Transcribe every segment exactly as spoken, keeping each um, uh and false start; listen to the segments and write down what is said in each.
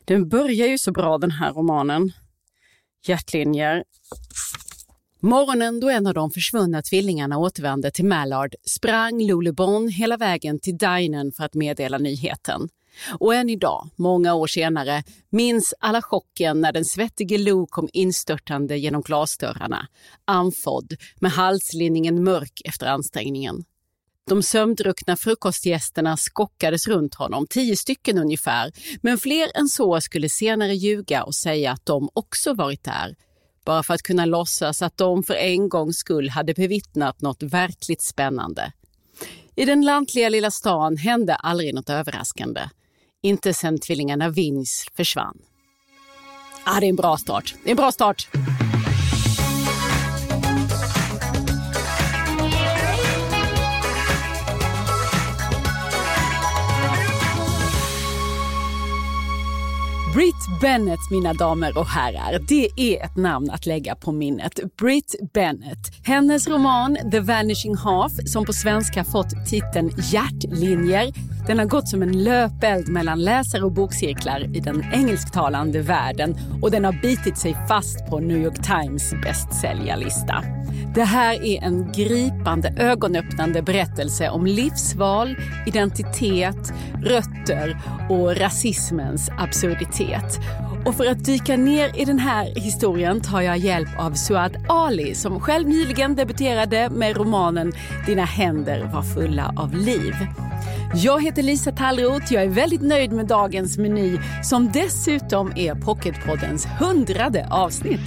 Den börjar ju så bra, den här romanen. Hjärtlinjer. Morgonen då en av de försvunna tvillingarna återvände till Mallard sprang Lulu Bon hela vägen till dinen för att meddela nyheten. Och än idag, många år senare, minns alla chocken när den svettige Lou kom instörtande genom glasdörrarna, andfådd med halslinningen mörk efter ansträngningen. De sömndruckna frukostgästerna skockades runt honom, tio stycken ungefär, men fler än så skulle senare ljuga och säga att de också varit där, bara för att kunna låtsas att de för en gångs skull hade bevittnat något verkligt spännande. I den lantliga lilla stan hände aldrig något överraskande. Inte sen tvillingarna Vins försvann. Ah, det är en bra start. Det är en bra start. Brit Bennett, mina damer och herrar, det är ett namn att lägga på minnet. Brit Bennett. Hennes roman The Vanishing Half, som på svenska fått titeln Hjärtlinjer, den har gått som en löpeld mellan läsare och bokcirklar i den engelsktalande världen och den har bitit sig fast på New York Times bästsäljarlista. Det här är en gripande, ögonöppnande berättelse om livsval, identitet, rötter och rasismens absurditet. Och för att dyka ner i den här historien tar jag hjälp av Suad Ali som själv nyligen debuterade med romanen Dina händer var fulla av liv. Jag heter Lisa Tallroth, jag är väldigt nöjd med dagens meny som dessutom är Pocketpoddens hundrade avsnitt.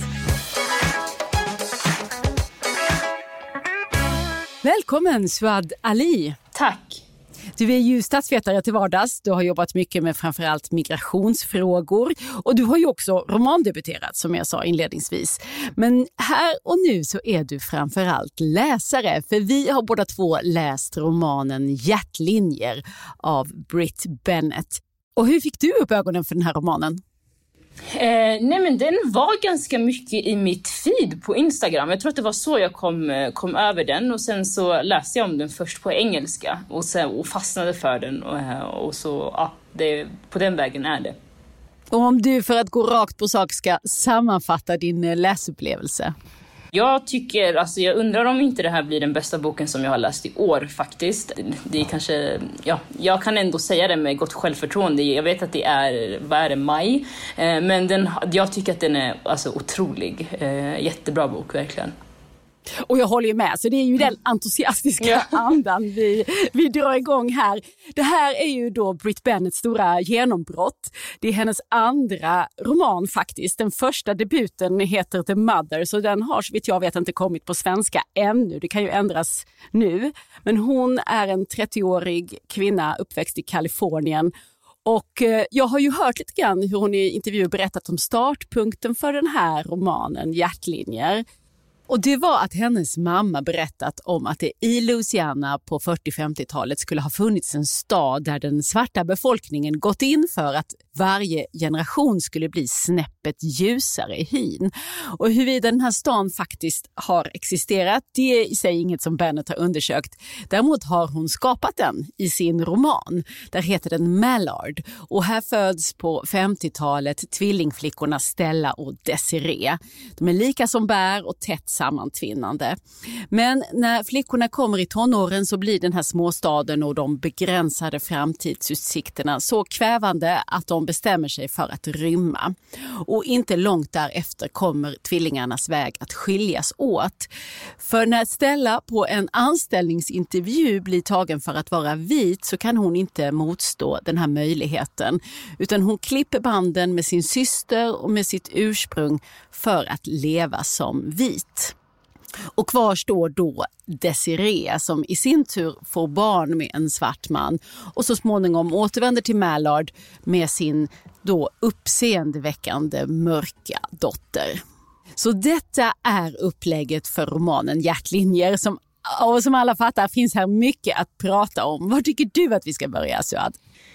Välkommen Suad Ali. Tack. Du är ju statsvetare till vardags, du har jobbat mycket med framförallt migrationsfrågor och du har ju också romandebuterat som jag sa inledningsvis. Men här och nu så är du framförallt läsare, för vi har båda två läst romanen Hjärtlinjer av Brit Bennett. Och hur fick du upp ögonen för den här romanen? Eh, nej men den var ganska mycket i mitt feed på Instagram. Jag tror att det var så jag kom, kom över den. Och sen så läste jag om den först på engelska. Och, sen, och fastnade för den. Och, och så, ja, det, på den vägen är det. Och om du för att gå rakt på sak ska sammanfatta din läsupplevelse? Jag tycker, alltså jag undrar om inte det här blir den bästa boken som jag har läst i år faktiskt. Det är kanske, ja, jag kan ändå säga det med gott självförtroende. Jag vet att det är, vad är det, maj. Eh, men den, jag tycker att den är alltså otrolig. Eh, jättebra bok, verkligen. Och jag håller ju med, så det är ju den entusiastiska ja. andan vi, vi drar igång här. Det här är ju då Brit Bennetts stora genombrott. Det är hennes andra roman faktiskt. Den första debuten heter The Mother, så den har så vitt jag vet inte kommit på svenska ännu. Det kan ju ändras nu. Men hon är en trettioårig kvinna uppväxt i Kalifornien. Och jag har ju hört lite grann hur hon i intervjuer berättat om startpunkten för den här romanen, Hjärtlinjer. Och det var att hennes mamma berättat om att det i Louisiana på fyrtio-femtiotalet skulle ha funnits en stad där den svarta befolkningen gått in för att varje generation skulle bli snäppet ljusare i hyn. Och huruvida den här stan faktiskt har existerat, det är i sig inget som Bennett har undersökt. Däremot har hon skapat den i sin roman. Där heter den Mallard. Och här föds på femtiotalet tvillingflickorna Stella och Desiree. De är lika som bär och tätt sammantvinnande. Men när flickorna kommer i tonåren så blir den här småstaden och de begränsade framtidsutsikterna så kvävande att de bestämmer sig för att rymma. Och inte långt därefter kommer tvillingarnas väg att skiljas åt. För när Stella på en anställningsintervju blir tagen för att vara vit så kan hon inte motstå den här möjligheten. Utan hon klipper banden med sin syster och med sitt ursprung för att leva som vit. Och kvar står då Desiree som i sin tur får barn med en svart man och så småningom återvänder till Mallard med sin då uppseendeväckande mörka dotter. Så detta är upplägget för romanen Hjärtlinjer som, och som alla fattar finns här mycket att prata om. Vad tycker du att vi ska börja, Suad?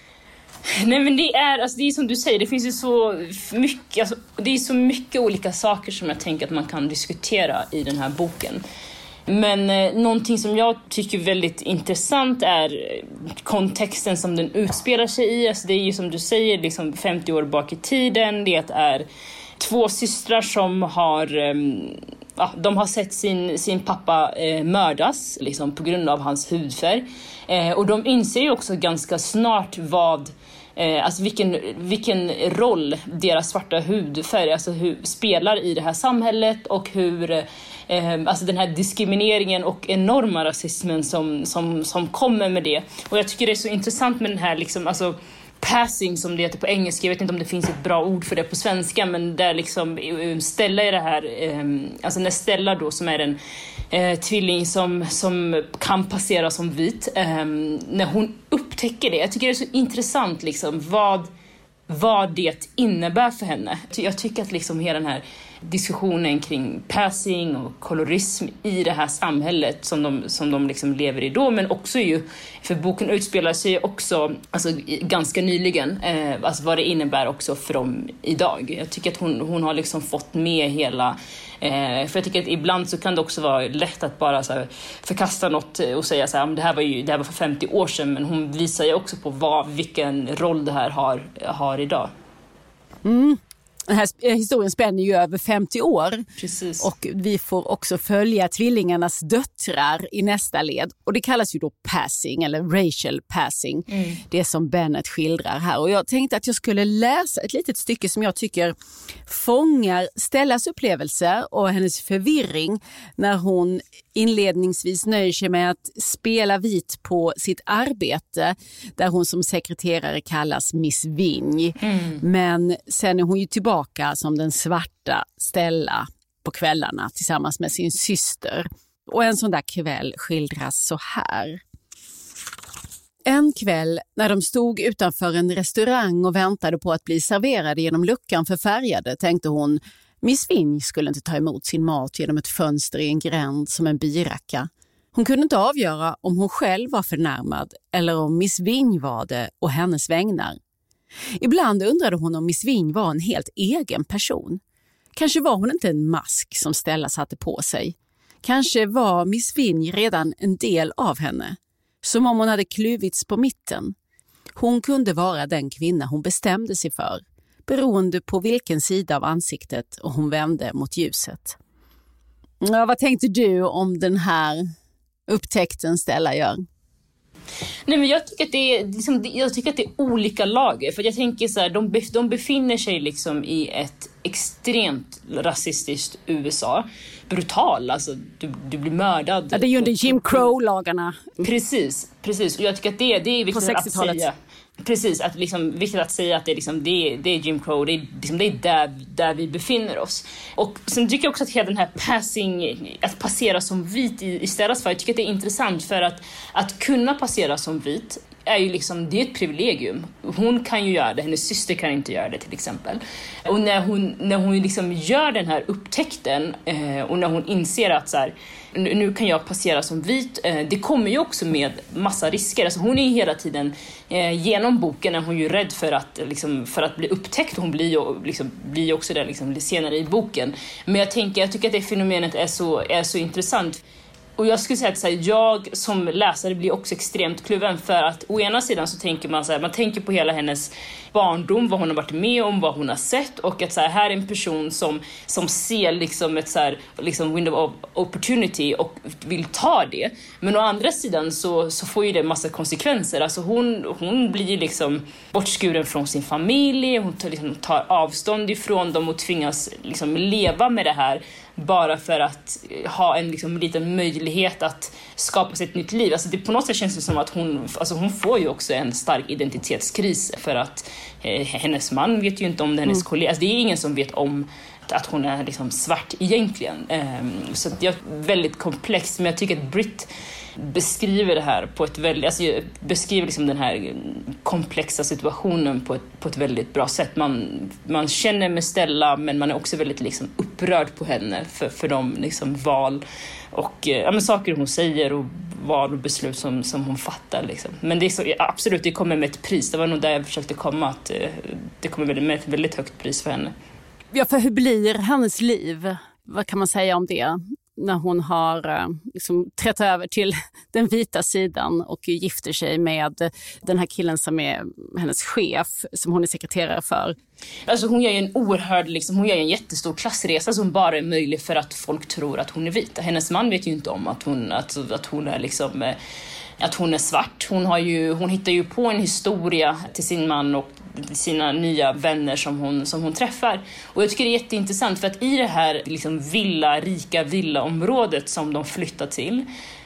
Nej men det är, alltså det är som du säger, det finns ju så mycket, alltså, det är så mycket olika saker som jag tänker att man kan diskutera i den här boken. Men eh, någonting som jag tycker är väldigt intressant är kontexten som den utspelar sig i. Alltså det är ju som du säger liksom femtio år bak i tiden. Det är två systrar som har, eh, ja, de har sett sin, sin pappa eh, mördas liksom, på grund av hans hudfärg. Eh, och de inser ju också ganska snart vad Eh, alltså vilken, vilken roll deras svarta hudfärg alltså hur, spelar i det här samhället och hur eh, alltså den här diskrimineringen och enorma rasismen som, som, som kommer med det. Och jag tycker det är så intressant med den här liksom, alltså, passing som det heter på engelska. Jag vet inte om det finns ett bra ord för det på svenska, men där liksom Stella är det här, eh, alltså när Stella då som är en eh, tvilling som, som kan passera som vit, eh, när hon upptäcker det. Jag tycker det är så intressant liksom vad, vad det innebär för henne. Jag tycker att liksom hela den här diskussionen kring passing och kolorism i det här samhället som de, som de liksom lever i då, men också ju, för boken utspelar sig också alltså, ganska nyligen, eh, alltså vad det innebär också för dem idag. Jag tycker att hon, hon har liksom fått med hela, eh, för jag tycker att ibland så kan det också vara lätt att bara så här, förkasta något och säga så här, det här var ju det här var för femtio år sedan, men hon visar ju också på vad, vilken roll det här har, har idag. Mm. Den här historien spänner ju över femtio år. Precis. Och vi får också följa tvillingarnas döttrar i nästa led. Och det kallas ju då passing eller racial passing. Mm. Det som Bennett skildrar här. Och jag tänkte att jag skulle läsa ett litet stycke som jag tycker fångar Stellas upplevelse och hennes förvirring när hon inledningsvis nöjer sig med att spela vit på sitt arbete där hon som sekreterare kallas Miss Vinj. Mm. Men sen är hon ju tillbaka som den svarta Stella på kvällarna tillsammans med sin syster. Och en sån där kväll skildras så här. En kväll när de stod utanför en restaurang och väntade på att bli serverade genom luckan för färgade tänkte hon, Miss Vinj skulle inte ta emot sin mat genom ett fönster i en gränd som en biracka. Hon kunde inte avgöra om hon själv var förnärmad eller om Miss Vinj var det och hennes vägnar. Ibland undrade hon om Miss Vinj var en helt egen person. Kanske var hon inte en mask som Stella satte på sig. Kanske var Miss Vinj redan en del av henne. Som om hon hade kluvits på mitten. Hon kunde vara den kvinna hon bestämde sig för. Beroende på vilken sida av ansiktet och hon vände mot ljuset. Ja, vad tänkte du om den här upptäckten Stella gör? Nej, men jag tycker att det är liksom, jag tycker att det är olika lager, för jag tänker så här, de, bef, de befinner sig liksom i ett extremt rasistiskt U S A. Brutal, alltså du, du blir mördad. Ja, det är ju under Jim Crow-lagarna. Precis, precis. Och jag tycker att det, det är viktigt att säga. Precis, att liksom, viktigt att säga att det är, liksom, det, det är Jim Crow, det är, liksom, det är där, där vi befinner oss. Och sen tycker jag också att hela den här passing, att passera som vit i, i Stellas fall, jag tycker att det är intressant för att, att kunna passera som vit är ju liksom, det är ett privilegium. Hon kan ju göra det, hennes syster kan inte göra det till exempel. Och när hon, när hon liksom gör den här upptäckten eh, och när hon inser att så här, nu kan jag passera som vit, eh, det kommer ju också med massa risker. Alltså hon är ju hela tiden, eh, genom boken är hon ju rädd för att, liksom, för att bli upptäckt. Hon blir ju liksom, blir också det liksom, senare i boken. Men jag, tänker, jag tycker att det fenomenet är så, är så intressant. Och jag skulle säga att så här, jag som läsare blir också extremt kluven, för att å ena sidan så tänker man så här, man tänker på hela hennes barndom, vad hon har varit med om, vad hon har sett, och att så här, här är en person som, som ser liksom ett så här, liksom window of opportunity och vill ta det. Men å andra sidan så, så får ju det massa konsekvenser. Alltså hon, hon blir ju liksom bortskuren från sin familj, hon tar, liksom, tar avstånd ifrån dem och tvingas liksom leva med det här bara för att ha en liksom, liten möjlighet att skapa sig ett nytt liv. Alltså det, på något sätt känns det som att hon, alltså hon får ju också en stark identitetskris, för att eh, hennes man vet ju inte om det, hennes mm. kollega. Alltså det är ingen som vet om att hon är liksom svart egentligen. Um, så det är väldigt komplext, men jag tycker att Britt beskriver det här på ett väldigt, alltså beskriver liksom den här komplexa situationen på ett, på ett väldigt bra sätt. Man, man känner med Stella, men man är också väldigt liksom upprörd på henne för, för de liksom val och ja, men saker hon säger och val och beslut som, som hon fattar. Liksom. Men det är så, absolut, det kommer med ett pris. Det var nog där jag försökte komma, att det kommer med ett väldigt högt pris för henne. Ja, för hur blir hennes liv? Vad kan man säga om det? när hon har eh, liksom, trätt över till den vita sidan och gifter sig med den här killen som är hennes chef, som hon är sekreterare för. Alltså hon gör ju en oerhörd, liksom, hon gör en jättestor klassresa som bara är möjlig för att folk tror att hon är vit. Hennes man vet ju inte om att hon, att, att hon är liksom... att hon är svart. Hon, har ju, hon hittar ju på en historia till sin man och sina nya vänner som hon, som hon träffar. Och jag tycker det är jätteintressant för att i det här liksom villa, rika villaområdet som de flyttar till,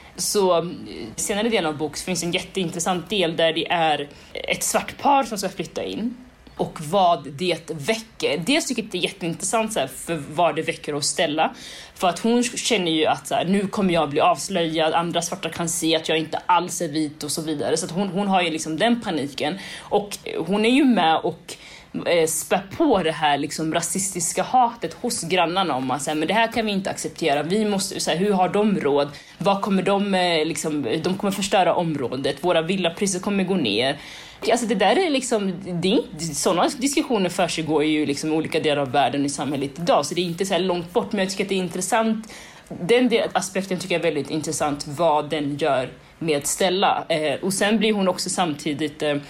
så senare delen av boken finns en jätteintressant del där det är ett svart par som ska flytta in. Och vad det väcker. Dels tycker jag det är jätteintressant så här, för vad det väcker att ställa. För att hon känner ju att så här, nu kommer jag bli avslöjad. Andra svarta kan se att jag inte alls är vit och så vidare. Så att hon, hon har ju liksom den paniken. Och hon är ju med och eh, spär på det här liksom, rasistiska hatet hos grannarna om att så här, men det här kan vi inte acceptera. Vi måste, så här, hur har de råd? Vad kommer de, eh, liksom, de kommer förstöra området. Våra villapriser kommer gå ner. Alltså det där är liksom, det är, sådana diskussioner för sig går ju liksom i olika delar av världen i samhället idag, så det är inte så här långt bort, men jag tycker att det är intressant. Den del, aspekten tycker jag är väldigt intressant, vad den gör med Stella. Eh, och sen blir hon också samtidigt eh,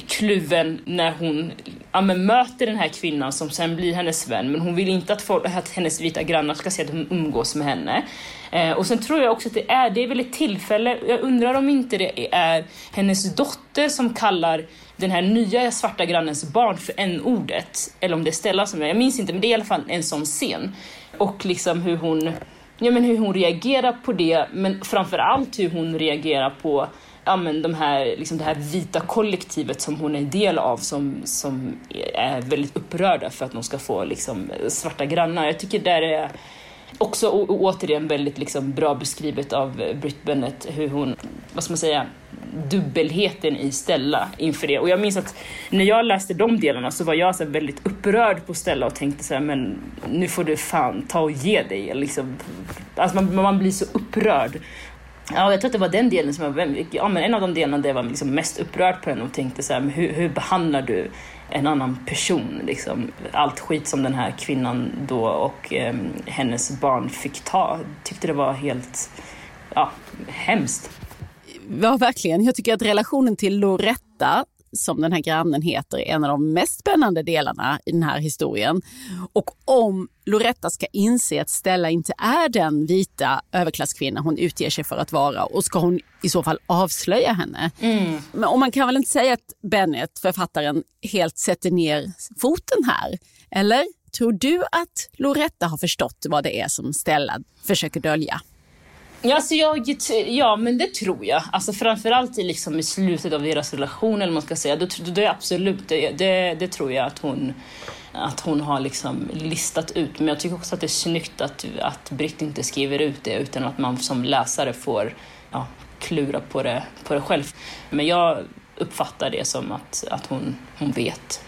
kluven när hon ja, men möter den här kvinnan som sen blir hennes vän, men hon vill inte att, folk, att hennes vita grannar ska se att hon umgås med henne. Eh, och sen tror jag också att det är, det är väl ett tillfälle, jag undrar om inte det är hennes dotter som kallar den här nya svarta grannens barn för n-ordet, eller om det är Stella som är, jag minns inte, men det är i alla fall en sån scen. Och liksom hur hon, ja, men hur hon reagerar på det, men framförallt hur hon reagerar på ja, men de här, liksom det här vita kollektivet som hon är en del av, som, som är väldigt upprörda för att de ska få liksom, svarta grannar. Jag tycker där är också å- återigen väldigt liksom, bra beskrivet av Brit Bennett, hur hon, vad ska man säga, dubbelheten i Stella inför det. Och jag minns att när jag läste de delarna så var jag så väldigt upprörd på Stella och tänkte så här, men nu får du fan ta och ge dig. Liksom, alltså man, man blir så upprörd. Ja, jag tror att det var den delen som jag, ja, men en av de delarna där jag var liksom mest upprörd på henne och tänkte så här, men hur, hur behandlar du en annan person? Liksom, allt skit som den här kvinnan då och eh, hennes barn fick ta, tyckte det var helt ja, hemskt. Ja, verkligen. Jag tycker att relationen till Loretta, som den här grannen heter, är en av de mest spännande delarna i den här historien. Och om Loretta ska inse att Stella inte är den vita överklasskvinna hon utger sig för att vara, och ska hon i så fall avslöja henne. Mm. Men och man kan väl inte säga att Bennett, författaren, helt sätter ner foten här. Eller tror du att Loretta har förstått vad det är som Stella försöker dölja? Ja, alltså jag, ja, men det tror jag. Alltså framförallt i, liksom, i slutet av deras relation, eller man ska säga. Det, det är absolut, det, det, det tror jag att hon, att hon har liksom listat ut. Men jag tycker också att det är snyggt att, att Britt inte skriver ut det, utan att man som läsare får ja, klura på det, på det själv. Men jag uppfattar det som att, att hon, hon vet.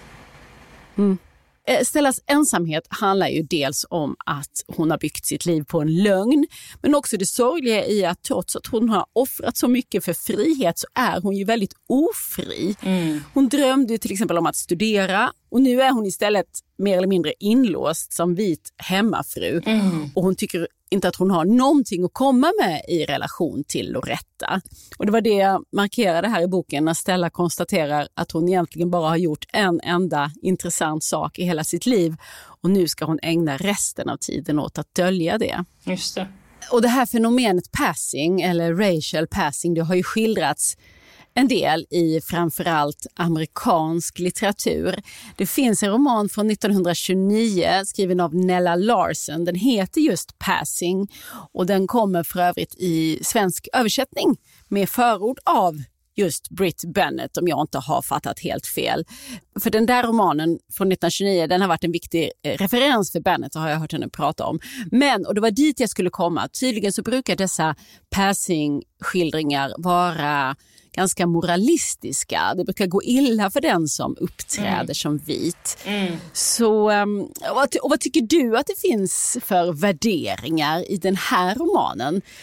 Mm. Stellas ensamhet handlar ju dels om att hon har byggt sitt liv på en lögn, men också det sorgliga i att trots att hon har offrat så mycket för frihet så är hon ju väldigt ofri. Mm. Hon drömde till exempel om att studera, och nu är hon istället mer eller mindre inlåst som vit hemmafru. Mm. Och hon tycker inte att hon har någonting att komma med i relation till Loretta. Och det var det jag markerade här i boken när Stella konstaterar att hon egentligen bara har gjort en enda intressant sak i hela sitt liv. Och nu ska hon ägna resten av tiden åt att dölja det. Just det. Och det här fenomenet passing, eller racial passing, det har ju skildrats en del i framförallt amerikansk litteratur. Det finns en roman från nittonhundratjugonio skriven av Nella Larsen. Den heter just Passing, och den kommer för övrigt i svensk översättning med förord av just Brit Bennett, om jag inte har fattat helt fel. För den där romanen från nittonhundratjugonio, den har varit en viktig referens för Bennett, har jag hört henne prata om. Men, och det var dit jag skulle komma, tydligen så brukar dessa passing-skildringar vara ganska moralistiska. Det brukar gå illa för den som uppträder mm. som vit. Mm. Så, och vad, och vad tycker du att det finns för värderingar i den här romanen?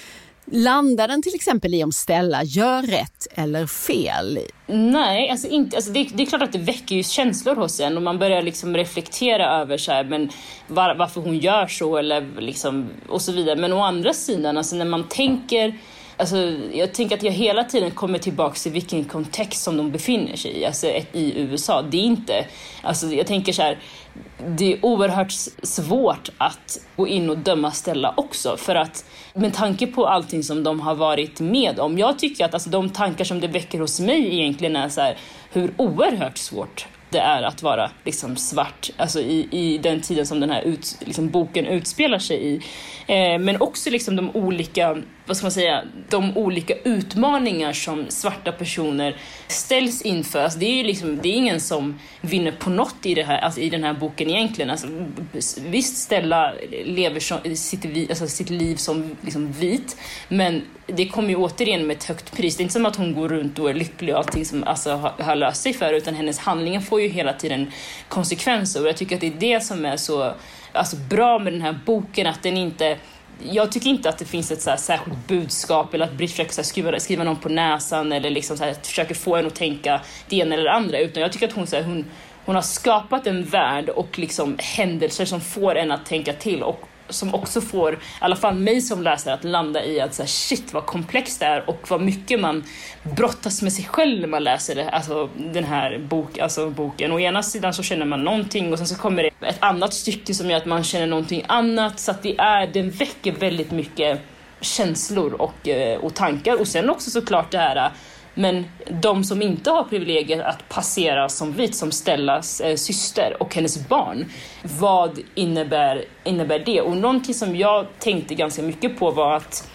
Landar den till exempel i om Stella gör rätt eller fel? Nej, alltså inte, alltså det, det är klart att det väcker ju känslor hos en och man börjar liksom reflektera över så här, men var, varför hon gör så eller liksom, och så vidare. Men å andra sidan, alltså när man tänker, alltså jag tänker att jag hela tiden kommer tillbaka till vilken kontext som de befinner sig i, alltså ett, i U S A. Det är inte, alltså jag tänker så här, det är oerhört svårt att gå in och döma Stella också, för att med tanke på allting som de har varit med om, jag tycker att alltså, de tankar som det väcker hos mig egentligen är så här, hur oerhört svårt det är att vara liksom svart, alltså i, i den tiden som den här ut, liksom, boken utspelar sig i. Eh, men också liksom de olika, vad ska man säga, de olika utmaningar som svarta personer ställs inför. Alltså, det är ju liksom, det är ingen som vinner på något i det här, alltså i den här boken egentligen. Alltså, visst, Stella lever som, sitt, alltså, sitt liv som liksom vit, men det kommer ju återigen med ett högt pris. Det är inte som att hon går runt och är lycklig och allting som alltså, har, har löst sig för, utan hennes handlingar får ju hela tiden konsekvenser. Och jag tycker att det är det som är så alltså, bra med den här boken, att den inte, jag tycker inte att det finns ett så här särskilt budskap eller att Britt försöker så här skriva, skriva någon på näsan eller liksom så här, försöker få en att tänka det ena eller det andra, utan jag tycker att hon, så här, hon, hon har skapat en värld och liksom händelser som får en att tänka till och som också får, i alla fall mig som läsare, att landa i att så här, shit vad komplext det är och vad mycket man brottas med sig själv när man läser det, alltså, den här bok, alltså, boken. Å ena sidan så känner man någonting och sen så kommer det ett annat stycke som gör att man känner någonting annat, så att det är, den väcker väldigt mycket känslor och, och tankar. Och sen också såklart det här, men de som inte har privilegiet att passera som vit, som Stellas eh, syster och hennes barn, vad innebär, innebär det? Och någonting som jag tänkte ganska mycket på var att,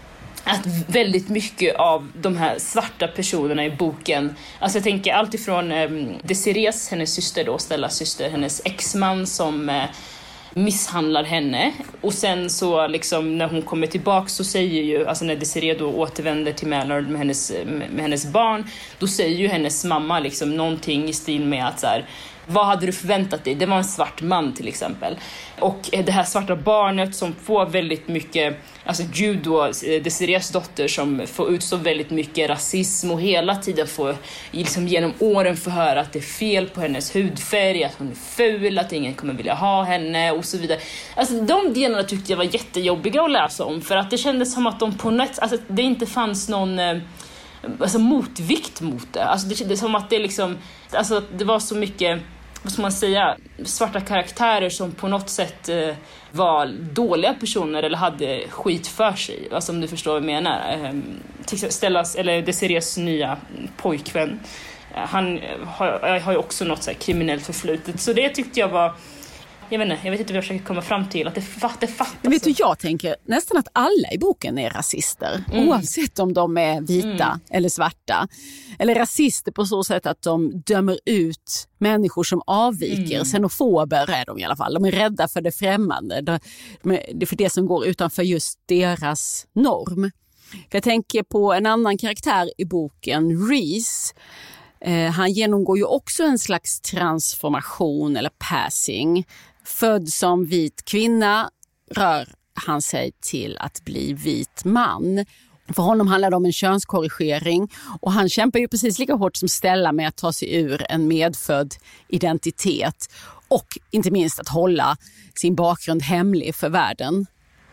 att väldigt mycket av de här svarta personerna i boken, alltså jag tänker allt ifrån eh, Desirees, hennes syster då, Stellas syster, hennes exman som eh, misshandlar henne, och sen så liksom när hon kommer tillbaka så säger ju, alltså när Desiree då återvänder till Mallard med hennes, med hennes barn, då säger ju hennes mamma liksom någonting i stil med att så här, vad hade du förväntat dig? Det var en svart man till exempel. Och det här svarta barnet som får väldigt mycket, alltså Jude då, Desirees dotter, som får utstå väldigt mycket rasism och hela tiden får liksom genom åren få höra att det är fel på hennes hudfärg, att hon är ful, att ingen kommer vilja ha henne och så vidare. Alltså de delarna tyckte jag var jättejobbiga att läsa om, för att det kändes som att de på något, alltså det inte fanns någon alltså motvikt mot det. Alltså det, det är som att det liksom, alltså det var så mycket, vad ska man säga, svarta karaktärer som på något sätt eh, var dåliga personer eller hade skit för sig. Alltså om du förstår vad jag menar. Eh, Stellas, eller Desirees nya pojkvän, eh, han har, har ju också något så här kriminellt förflutet. Så det tyckte jag var, jag vet inte, jag vet inte vad jag försöker komma fram till, att det, det fattas. Men vet du, jag tänker nästan att alla i boken är rasister, mm. oavsett om de är vita mm. eller svarta. Eller rasister på så sätt att de dömer ut människor som avviker. Mm. Xenofober är de i alla fall. De är rädda för det främmande, det är för det som går utanför just deras norm. För jag tänker på en annan karaktär i boken, Reese. Eh, han genomgår ju också en slags transformation eller passing. Född som vit kvinna rör han sig till att bli vit man. För honom handlar det om en könskorrigering, och han kämpar ju precis lika hårt som Stella med att ta sig ur en medfödd identitet och inte minst att hålla sin bakgrund hemlig för världen.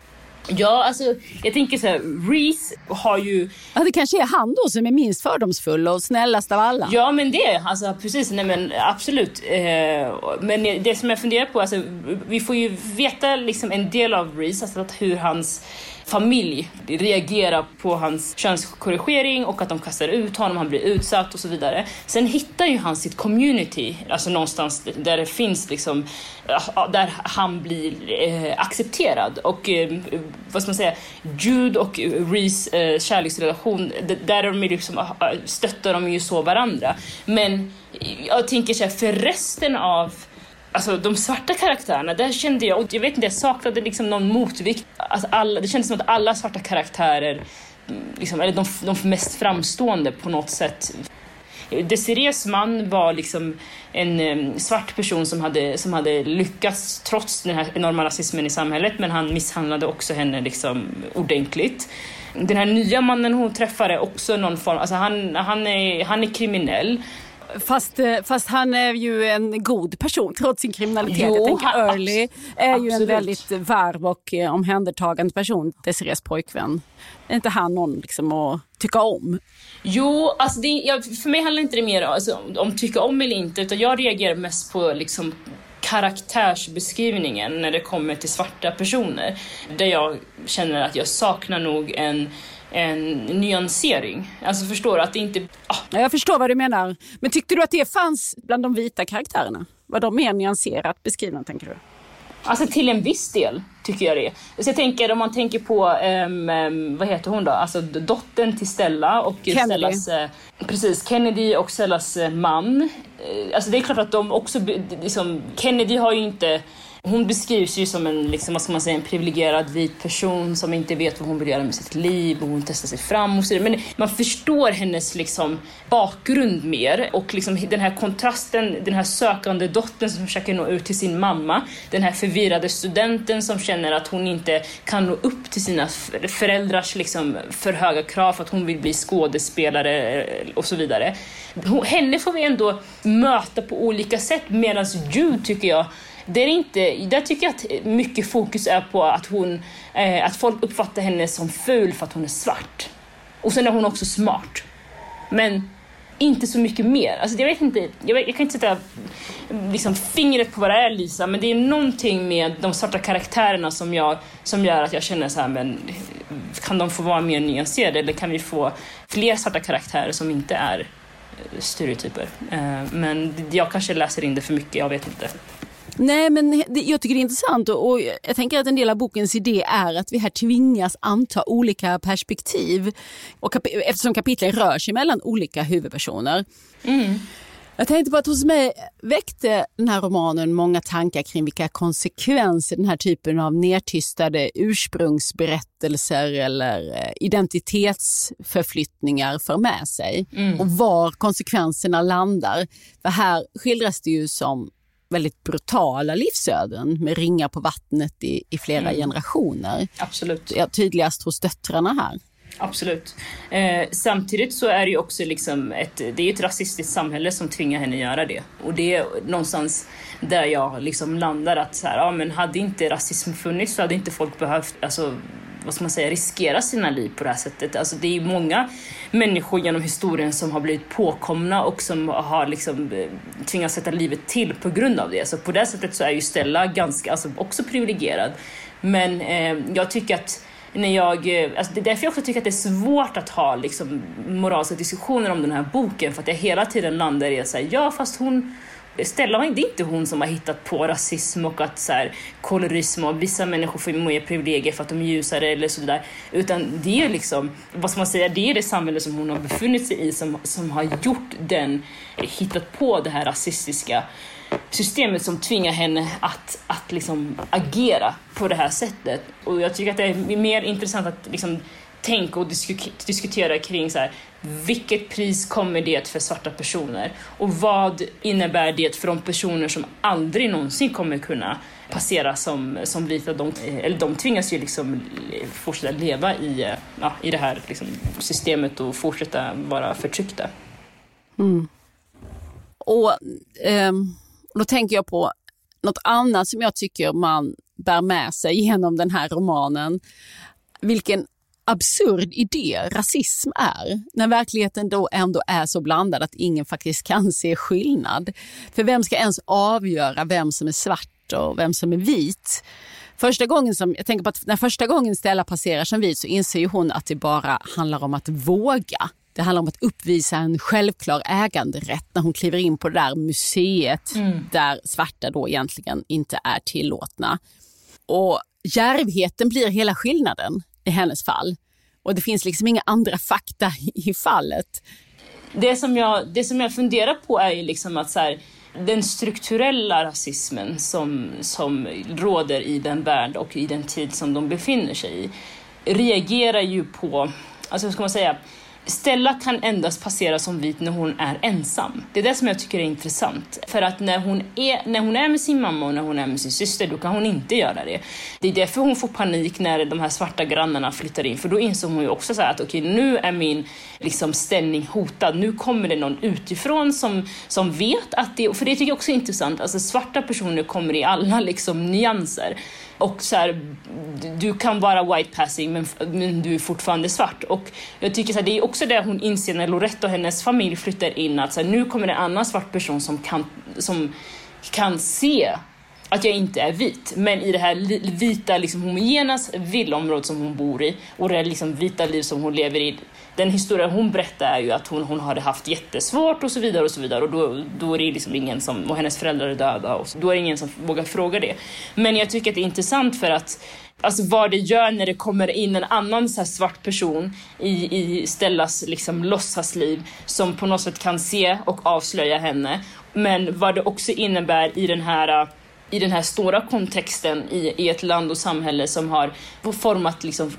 Ja, alltså jag tänker så här, Reese har ju... Ja, det kanske är han då som är minst fördomsfull och snällast av alla. Ja, men det, alltså precis, nej men absolut. Eh, men det som jag funderar på, alltså vi får ju veta liksom en del av Reese, alltså att hur hans familj reagerar på hans könskorrigering och att de kastar ut honom, han blir utsatt och så vidare. Sen hittar ju han sitt community, alltså någonstans där det finns liksom, där han blir eh, accepterad. Och eh, vad ska man säga, Jude och Reese eh, kärleksrelation, där de liksom, stöttar de ju så varandra. Men jag tänker så här, för resten av alltså de svarta karaktärerna, där kände jag, och jag vet inte, jag saknade liksom någon motvikt. Alltså alla, det kändes som att alla svarta karaktärer, liksom, eller de, de mest framstående på något sätt, Desirees man var liksom en um, svart person som hade, som hade lyckats trots den här enorma rasismen i samhället, men han misshandlade också henne liksom ordentligt. Den här nya mannen hon träffade också någon form, alltså han, han, är, han är kriminell. Fast, fast han är ju en god person trots sin kriminalitet. Jo, jag tänker han, Early är absolut. ju en väldigt varm och omhändertagande person, Desirees pojkvän. Är inte han någon liksom att tycka om? Jo, alltså det, jag, för mig handlar inte det mer alltså, om tycka om eller inte, utan jag reagerar mest på liksom karaktärsbeskrivningen när det kommer till svarta personer. Där jag känner att jag saknar nog en en nyansering. Alltså förstår du att det inte... Ah. Jag förstår vad du menar. Men tyckte du att det fanns bland de vita karaktärerna? Var de mer nyanserat beskrivna, tänker du? Alltså till en viss del tycker jag det. Så jag tänker, om man tänker på um, vad heter hon då? Alltså dottern till Stella och Kennedy. Stellas, uh, precis, Kennedy och Stellas uh, man. Uh, alltså det är klart att de också liksom, Kennedy har ju inte, hon beskrivs ju som en, liksom, vad ska man säga, en privilegierad vit person som inte vet vad hon vill göra med sitt liv och hon testar sig fram och så vidare. Men man förstår hennes liksom bakgrund mer och liksom den här kontrasten, den här sökande dottern som försöker nå ut till sin mamma, den här förvirrade studenten som känner att hon inte kan nå upp till sina föräldrars liksom för höga krav för att hon vill bli skådespelare och så vidare. Henne får vi ändå möta på olika sätt, medan Jude tycker jag Det är inte, där tycker jag att mycket fokus är på att hon, eh, att folk uppfattar henne som ful för att hon är svart. Och sen är hon också smart. Men inte så mycket mer. Alltså jag vet inte, jag, vet, jag kan inte sätta liksom fingret på vad det är, Lisa, men det är någonting med de svarta karaktärerna som, jag, som gör att jag känner så här, men kan de få vara mer nyanserade eller kan vi få fler svarta karaktärer som inte är stereotyper? Eh, men jag kanske läser in det för mycket, jag vet inte. Nej, men det, jag tycker det är intressant och, och jag tänker att en del av bokens idé är att vi här tvingas anta olika perspektiv och kap- eftersom kapitlen rör sig mellan olika huvudpersoner. Mm. Jag tänkte på att hos mig väckte den här romanen många tankar kring vilka konsekvenser den här typen av nedtystade ursprungsberättelser eller identitetsförflyttningar för med sig. Mm. Och var konsekvenserna landar. För här skildras det ju som väldigt brutala livsöden med ringar på vattnet i, i flera mm. generationer. Absolut. Ja, tydligast hos döttrarna här. Absolut. Eh, samtidigt så är det ju också liksom ett, det är ett rasistiskt samhälle som tvingar henne göra det. Och det är någonstans där jag liksom landar att så här, ja, men hade inte rasism funnits så hade inte folk behövt, alltså, vad ska man säga, riskera sina liv på det här sättet. Alltså det är många människor genom historien som har blivit påkomna och som har liksom tvingats sätta livet till på grund av det. Så på det sättet så är ju Stella ganska, alltså också privilegierad. Men eh, jag tycker att när jag, alltså det är därför jag också tycker att det är svårt att ha liksom moraliska diskussioner om den här boken, för att jag hela tiden landar i att säga, ja fast hon Stella, det är inte hon som har hittat på rasism och att så här, kolorism och vissa människor får mer privilegier för att de är ljusare eller sådär, utan det är liksom, vad ska man säga, det är det samhälle som hon har befunnit sig i som, som har gjort den, hittat på det här rasistiska systemet som tvingar henne att, att liksom agera på det här sättet. Och jag tycker att det är mer intressant att liksom tänka och diskuk- diskutera kring så här, vilket pris kommer det för svarta personer och vad innebär det för de personer som aldrig någonsin kommer kunna passera som, som vita. De, eller de tvingas ju liksom fortsätta leva i, ja, i det här liksom systemet och fortsätta vara förtryckta. Mm. Och ehm, då tänker jag på något annat som jag tycker man bär med sig genom den här romanen. Vilken absurd idé rasism är, när verkligheten då ändå är så blandad att ingen faktiskt kan se skillnad. För vem ska ens avgöra vem som är svart och vem som är vit? Första gången som, jag tänker på att när första gången Stella passerar som vit så inser ju hon att det bara handlar om att våga. Det handlar om att uppvisa en självklar äganderätt när hon kliver in på det där museet mm. där svarta då egentligen inte är tillåtna. Och djärvheten blir hela skillnaden i hennes fall. Och det finns liksom inga andra fakta i fallet. Det som jag, det som jag funderar på är ju liksom att så här, den strukturella rasismen som, som råder i den värld och i den tid som de befinner sig i reagerar ju på, alltså vad ska man säga, Stella kan endast passera som vit när hon är ensam. Det är det som jag tycker är intressant. För att när hon är, när hon är med sin mamma och när hon är med sin syster, då kan hon inte göra det. Det är därför hon får panik när de här svarta grannarna flyttar in. För då inser hon ju också så här att okej, nu är min liksom, ställning hotad. Nu kommer det någon utifrån som, som vet att det... För det tycker jag också är intressant. Alltså svarta personer kommer i alla liksom, nyanser. Och så här, du kan vara white passing men, men du är fortfarande svart. Och jag tycker så här, det är också det hon inser när Loretta och hennes familj flyttar in. Att så här, nu kommer en annan svart person som kan, som kan se att jag inte är vit. Men i det här vita liksom, homogenas villaområdet som hon bor i och det liksom, vita liv som hon lever i. Den historien hon berättar är ju att hon, hon hade haft jättesvårt och så vidare och så vidare. Och då, då är det liksom ingen som, och hennes föräldrar är döda och så, då är det ingen som vågar fråga det. Men jag tycker att det är intressant för att alltså vad det gör när det kommer in en annan så här svart person i, i Stellas liksom låtsasliv som på något sätt kan se och avslöja henne. Men vad det också innebär i den här... i den här stora kontexten i, i ett land och samhälle som har format liksom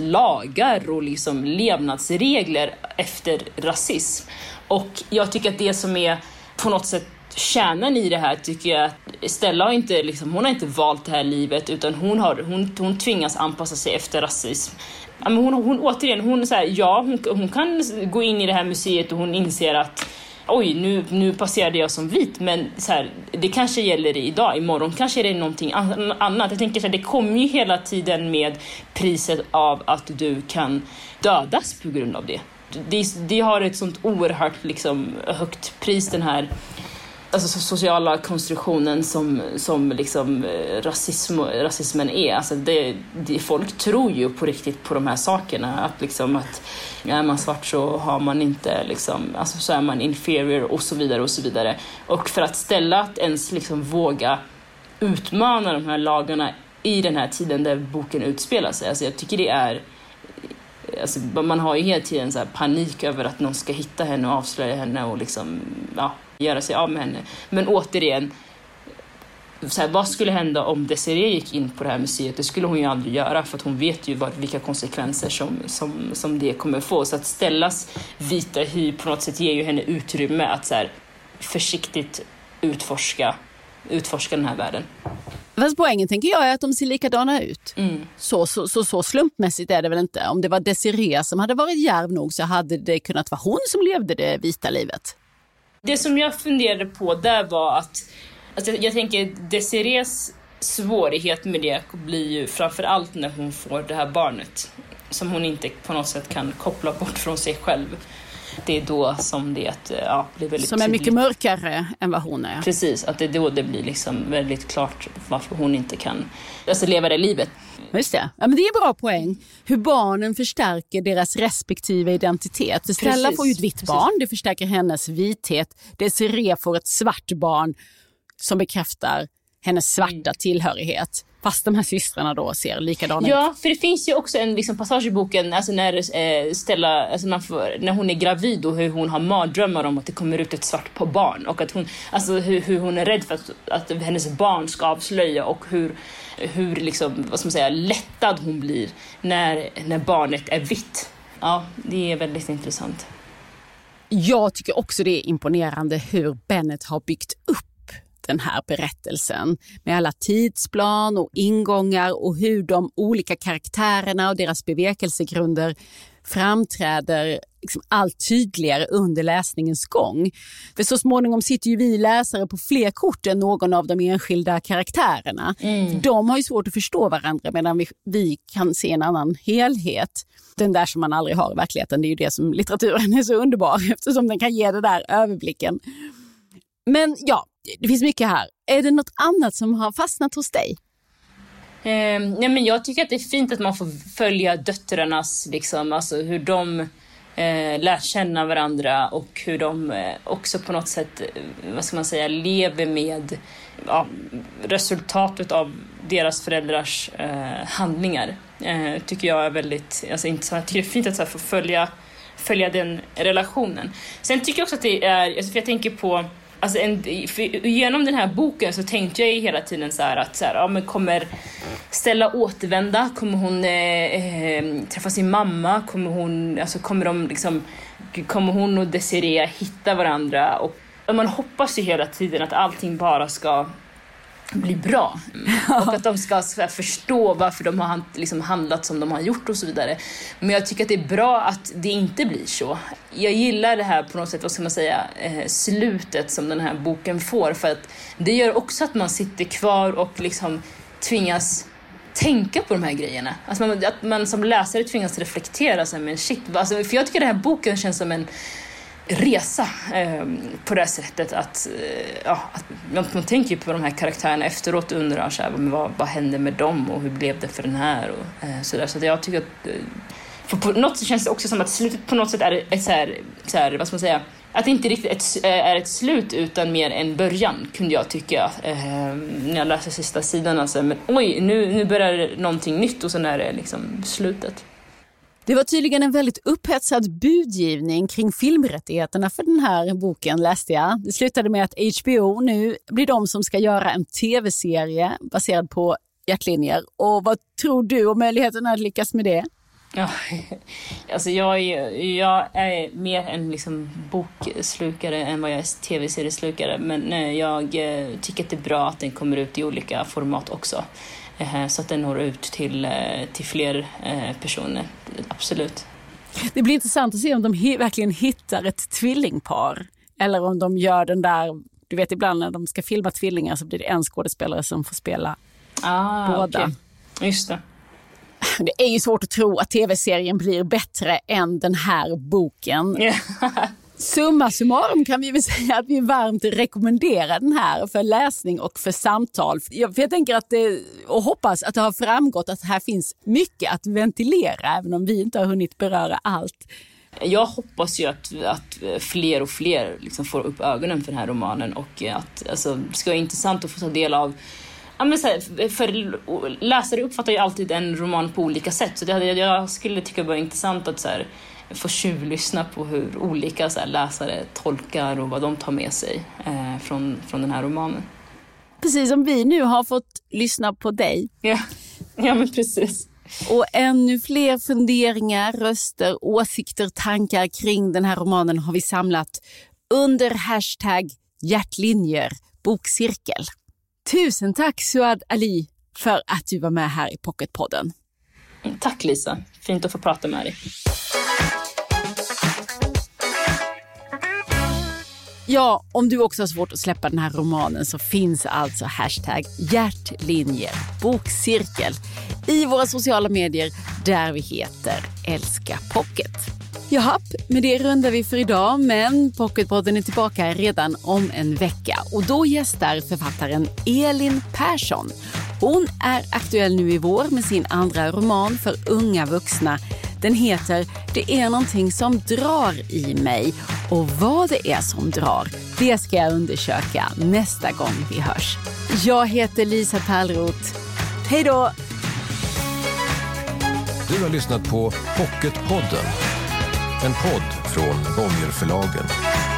lagar och liksom levnadsregler efter rasism. Och jag tycker att det som är på något sätt kärnan i det här tycker jag att Stella har inte, liksom, hon har inte valt det här livet utan hon, har, hon, hon tvingas anpassa sig efter rasism. Men hon, hon, återigen, hon, så här, ja, hon, hon kan gå in i det här museet och hon inser att oj, nu, nu passerade jag som vit, men så här, det kanske gäller idag, imorgon kanske det är någonting annat. Jag tänker så här, det kommer ju hela tiden med priset av att du kan dödas på grund av det. Det, det har ett sånt oerhört liksom, högt pris, den här alltså, sociala konstruktionen som, som liksom, rasism, rasismen är. Alltså, det, det, folk tror ju på riktigt på de här sakerna. Att, liksom, att är man svart så har man inte, liksom, alltså, så är man inferior och så vidare och så vidare. Och för att ställa att ens liksom, våga utmana de här lagarna i den här tiden där boken utspelar sig. Alltså, jag tycker det är... Alltså, man har ju hela tiden så här panik över att någon ska hitta henne och avslöja henne och liksom, ja, göra sig av med henne. Men återigen, så här, vad skulle hända om Desiree gick in på det här museet? Det skulle hon ju aldrig göra för att hon vet ju vad, vilka konsekvenser som, som, som det kommer få. Så att Stellas vita hy på något sätt ger ju henne utrymme att så här, försiktigt utforska, utforska den här världen. Fast poängen tänker jag är att de ser likadana ut. Mm. Så, så, så, så slumpmässigt är det väl inte. Om det var Desiree som hade varit djärv nog så hade det kunnat vara hon som levde det vita livet. Det som jag funderade på där var att alltså jag tänker Desirees svårighet med det blir ju framförallt när hon får det här barnet som hon inte på något sätt kan koppla bort från sig själv. Det är då som det ja, blir väldigt som är tydligt. Mycket mörkare än vad hon är. Precis, att det är då det blir liksom väldigt klart varför hon inte kan alltså leva det livet. Just det. Ja, men det är en bra poäng. Hur barnen förstärker deras respektive identitet. Stella Precis. får ju ett vitt barn, Precis. det förstärker hennes vithet. Desiree får ett svart barn som bekräftar hennes svarta mm. tillhörighet. Fast de här systrarna då ser likadana ja, ut. Ja, för det finns ju också en liksom, passage i boken alltså när, eh, Stella, alltså man får, när hon är gravid och hur hon har mardrömmar om att det kommer ut ett svart på barn. Och att hon, alltså, hur, hur hon är rädd för att, att hennes barn ska avslöja och hur, hur liksom, vad ska man säga, lättad hon blir när, när barnet är vitt. Ja, det är väldigt intressant. Jag tycker också det är imponerande hur Bennett har byggt upp den här berättelsen med alla tidsplan och ingångar och hur de olika karaktärerna och deras bevekelsegrunder framträder liksom allt tydligare under läsningens gång. För så småningom sitter ju vi läsare på fler kort än någon av de enskilda karaktärerna. Mm. De har ju svårt att förstå varandra medan vi, vi kan se en annan helhet. Den där som man aldrig har i verkligheten, det är ju det som litteraturen är så underbar eftersom den kan ge det där överblicken. Men ja, det finns mycket här. Är det något annat som har fastnat hos dig? Eh, nej men jag tycker att det är fint att man får följa döttrarnas, liksom, alltså hur de eh, lär känna varandra och hur de eh, också på något sätt, vad ska man säga, lever med ja, resultatet av deras föräldrars eh, handlingar. Eh, tycker jag är väldigt alltså, intressant. Jag tycker det är fint att så här, få följa, följa den relationen. Sen tycker jag också att det är, alltså, för jag tänker på Alltså en, för, genom den här boken så tänkte jag hela tiden så här att så här, ja, men kommer Stella återvända, kommer hon eh, eh, träffa sin mamma, kommer hon, alltså kommer de liksom, kommer hon och Desiree hitta varandra, och, och man hoppas ju hela tiden att allting bara ska bli bra och att de ska förstå varför de har liksom handlat som de har gjort och så vidare. Men jag tycker att det är bra att det inte blir så. Jag gillar det här på något sätt, vad ska man säga, eh, slutet som den här boken får, för att det gör också att man sitter kvar och liksom tvingas tänka på de här grejerna. Alltså man, att man som läsare tvingas reflektera sig, men shit, alltså, för jag tycker att den här boken känns som en resa eh, på det sättet att, eh, ja, att man, man tänker på de här karaktärerna efteråt och undrar så här, vad, vad hände med dem och hur blev det för den här och eh, så där. Så att jag tycker att eh, för på något sätt känns det också som att slutet på något sätt är ett så här, så här, vad ska man säga, att det inte riktigt ett, är ett slut utan mer en början, kunde jag tycka eh, när jag läste sista sidan, alltså, men oj, nu, nu börjar någonting nytt och sen är det liksom slutet. Det var tydligen en väldigt upphetsad budgivning kring filmrättigheterna för den här boken, läste jag. Det slutade med att H B O nu blir de som ska göra en tv-serie baserad på hjärtlinjer. Och vad tror du om möjligheten att lyckas med det? Ja, alltså jag är, jag är mer en liksom bokslukare än vad jag är tv-serieslukare. Men jag tycker att det är bra att den kommer ut i olika format också. Så att den når ut till, till fler personer, absolut. Det blir intressant att se om de hi- verkligen hittar ett tvillingpar. Eller om de gör den där, du vet ibland när de ska filma tvillingar så blir det en skådespelare som får spela ah, båda. Okay. Just det. Det är ju svårt att tro att tv-serien blir bättre än den här boken. Yeah. Summa summarum kan vi väl säga att vi varmt rekommenderar den här för läsning och för samtal. Jag, för jag tänker att det, och hoppas att det har framgått att här finns mycket att ventilera, även om vi inte har hunnit beröra allt. Jag hoppas ju att, att fler och fler liksom får upp ögonen för den här romanen, och att alltså, det ska vara intressant att få ta del av. Ja, men så här, för läsare uppfattar ju alltid en roman på olika sätt, så det, jag skulle tycka det var intressant att så här, få tjuvlyssna på hur olika så här, läsare tolkar och vad de tar med sig eh, från, från den här romanen. Precis som vi nu har fått lyssna på dig. Ja, ja men precis. Och ännu fler funderingar, röster, åsikter, tankar kring den här romanen har vi samlat under hashtag hjärtlinjer bokcirkel. Tusen tack Suad Ali för att du var med här i Pocketpodden. Tack Lisa, fint att få prata med dig. Ja, om du också har svårt att släppa den här romanen så finns alltså hashtag hjärtlinjer bokcirkel i våra sociala medier där vi heter Älska Pocket. Jaha, med det rundar vi för idag, men Pocketpodden är tillbaka redan om en vecka och då gästar författaren Elin Persson. Hon är aktuell nu i vår med sin andra roman för unga vuxna. Den heter Det är någonting som drar i mig, och vad det är som drar, det ska jag undersöka nästa gång vi hörs. Jag heter Lisa Pärlroth. Hej då! Du har lyssnat på Pocketpodden. En podd från Bonnierförlagen.